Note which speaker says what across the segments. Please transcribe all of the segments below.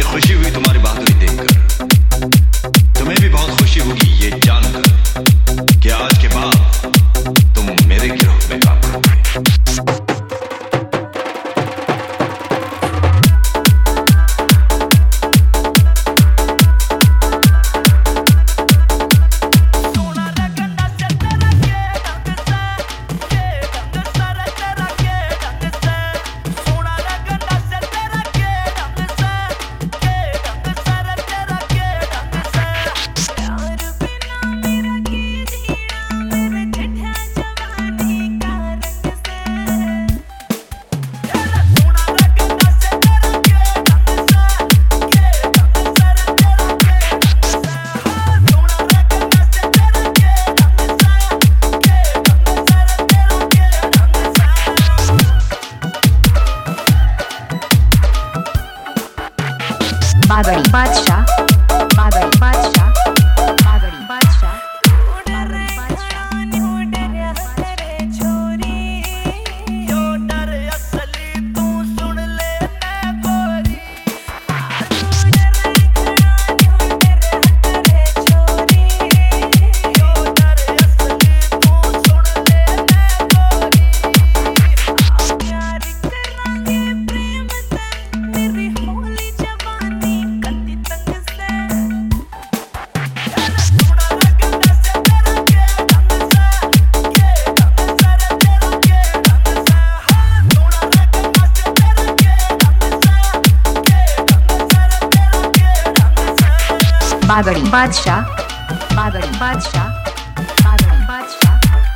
Speaker 1: खुशी हुई तुम्हारी बहादुरी देखकर। तुम्हें भी बहुत खुशी होगी ये जानकर कि आज के बाद तुम मेरे गिरोह में काम करोगे।
Speaker 2: बागड़ी बादशाह, बागड़ी बादशाह, बागड़ी बादशाह। बागड़ी बादशाह, बागड़ी बादशाह, बागड़ी बादशाह।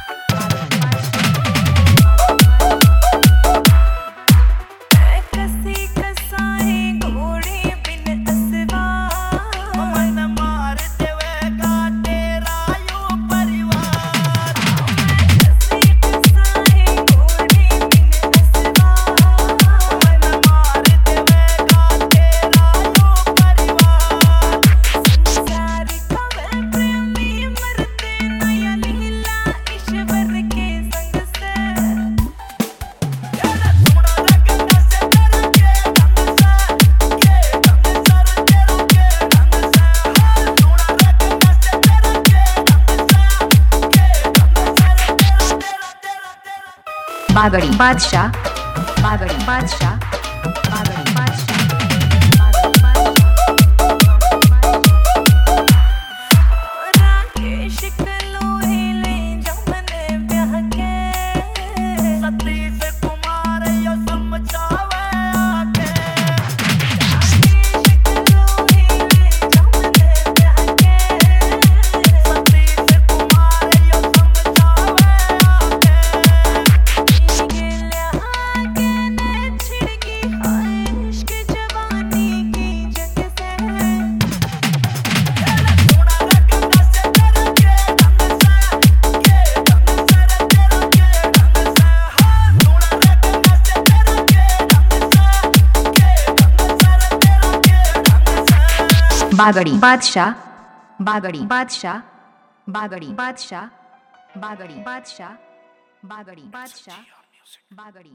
Speaker 2: बागड़ी बादशाह, बागड़ी बादशाह, बागड़ी बादशाह। बागड़ी बादशाह, बागड़ी बादशाह, बागड़ी बादशाह, बागड़ी बादशाह, बागड़ी बादशाह, बागड़ी।